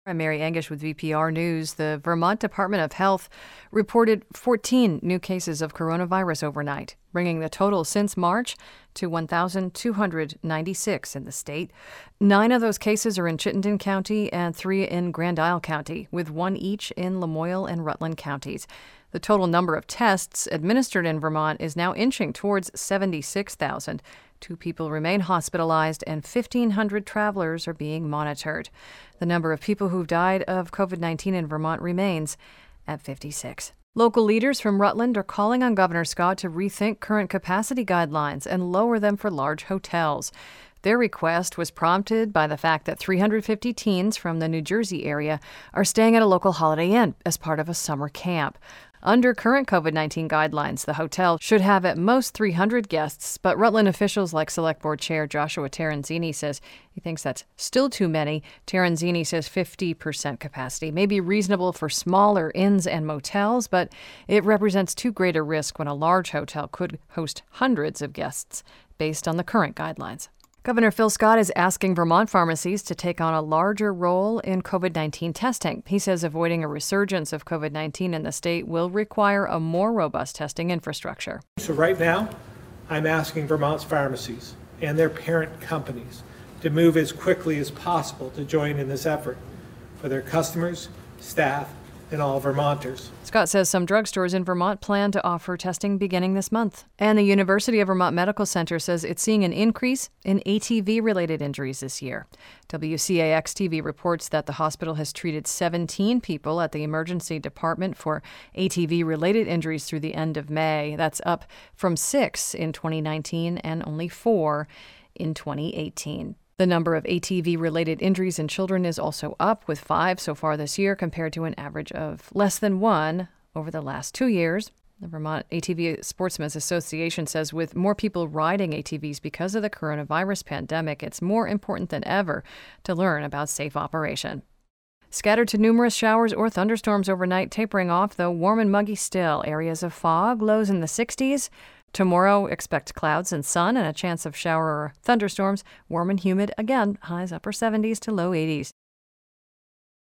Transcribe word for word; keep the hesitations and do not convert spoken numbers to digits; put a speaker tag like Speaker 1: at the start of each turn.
Speaker 1: I'm Mary Angish with V P R News. The Vermont Department of Health reported fourteen new cases of coronavirus overnight, bringing the total since March to one thousand two hundred ninety-six in the state. Nine of those cases are in Chittenden County and three in Grand Isle County, with one each in Lamoille and Rutland counties. The total number of tests administered in Vermont is now inching towards seventy-six thousand. Two people remain hospitalized and fifteen hundred travelers are being monitored. The number of people who've died of covid nineteen in Vermont remains at fifty-six. Local leaders from Rutland are calling on Governor Scott to rethink current capacity guidelines and lower them for large hotels. Their request was prompted by the fact that three hundred fifty teens from the New Jersey area are staying at a local Holiday Inn as part of a summer camp. Under current covid nineteen guidelines, the hotel should have at most three hundred guests, but Rutland officials like Select Board Chair Joshua Terenzini says he thinks that's still too many. Terenzini says fifty percent capacity may be reasonable for smaller inns and motels, but it represents too great a risk when a large hotel could host hundreds of guests based on the current guidelines. Governor Phil Scott is asking Vermont pharmacies to take on a larger role in covid nineteen testing. He says avoiding a resurgence of covid nineteen in the state will require a more robust testing infrastructure.
Speaker 2: So right now, I'm asking Vermont's pharmacies and their parent companies to move as quickly as possible to join in this effort for their customers, staff, and all Vermonters.
Speaker 1: Scott says some drugstores in Vermont plan to offer testing beginning this month. And the University of Vermont Medical Center says it's seeing an increase in A T V-related injuries this year. W C A X T V reports that the hospital has treated seventeen people at the emergency department for A T V-related injuries through the end of May. That's up from six in twenty nineteen and only four in twenty eighteen. The number of A T V-related injuries in children is also up, with five so far this year compared to an average of less than one over the last two years. The Vermont A T V Sportsmen's Association says with more people riding A T Vs because of the coronavirus pandemic, it's more important than ever to learn about safe operation. Scattered to numerous showers or thunderstorms overnight, tapering off, though warm and muggy still. Areas of fog, lows in the sixties. Tomorrow, expect clouds and sun and a chance of shower or thunderstorms. Warm and humid again, highs upper seventies to low eighties.